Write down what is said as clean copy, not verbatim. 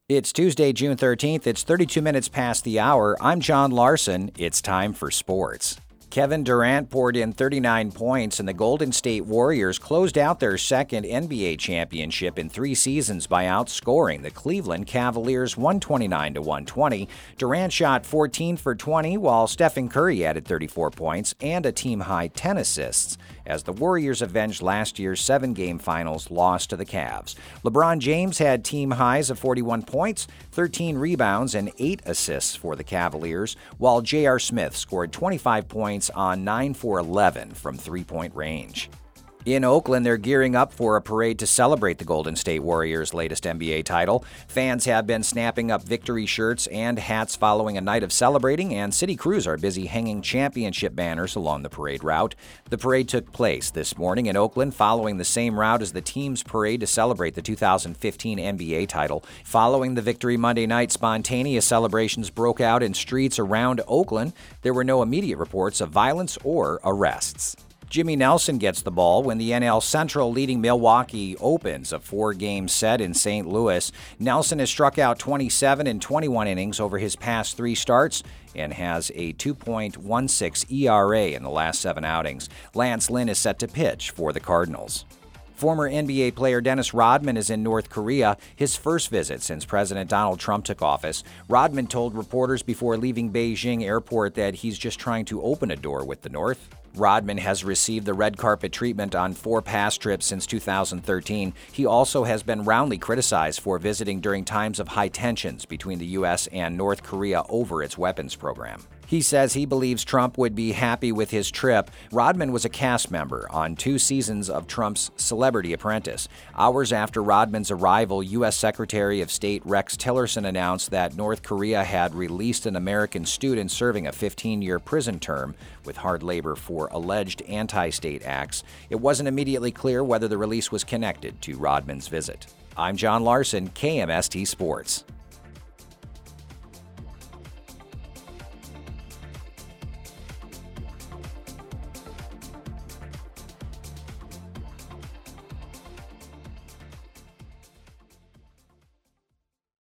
It's Tuesday, June 13th. It's 32 minutes past the hour. I'm John Larson. It's time for sports. Kevin Durant poured in 39 points, and the Golden State Warriors closed out their second NBA championship in 3 seasons by outscoring the Cleveland Cavaliers 129-120. Durant shot 14 for 20, while Stephen Curry added 34 points and a team-high 10 assists as the Warriors avenged last year's 7-game finals loss to the Cavs. LeBron James had team highs of 41 points, 13 rebounds, and 8 assists for the Cavaliers, while J.R. Smith scored 25 points on 9 for 11 from three-point range. In Oakland, they're gearing up for a parade to celebrate the Golden State Warriors' latest NBA title. Fans have been snapping up victory shirts and hats following a night of celebrating, and city crews are busy hanging championship banners along the parade route. The parade took place this morning in Oakland, following the same route as the team's parade to celebrate the 2015 NBA title. Following the victory Monday night, spontaneous celebrations broke out in streets around Oakland. There were no immediate reports of violence or arrests. Jimmy Nelson gets the ball when the NL Central leading Milwaukee opens a 4-game set in St. Louis. Nelson has struck out 27 in 21 innings over his past 3 starts and has a 2.16 ERA in the last 7 outings. Lance Lynn is set to pitch for the Cardinals. Former NBA player Dennis Rodman is in North Korea, his first visit since President Donald Trump took office. Rodman told reporters before leaving Beijing Airport that he's just trying to open a door with the North. Rodman has received the red carpet treatment on 4 past trips since 2013. He also has been roundly criticized for visiting during times of high tensions between the U.S. and North Korea over its weapons program. He says he believes Trump would be happy with his trip. Rodman was a cast member on 2 seasons of Trump's Celebrity Apprentice. Hours after Rodman's arrival, U.S. Secretary of State Rex Tillerson announced that North Korea had released an American student serving a 15-year prison term with hard labor for alleged anti-state acts. It wasn't immediately clear whether the release was connected to Rodman's visit. I'm John Larson, KMST Sports.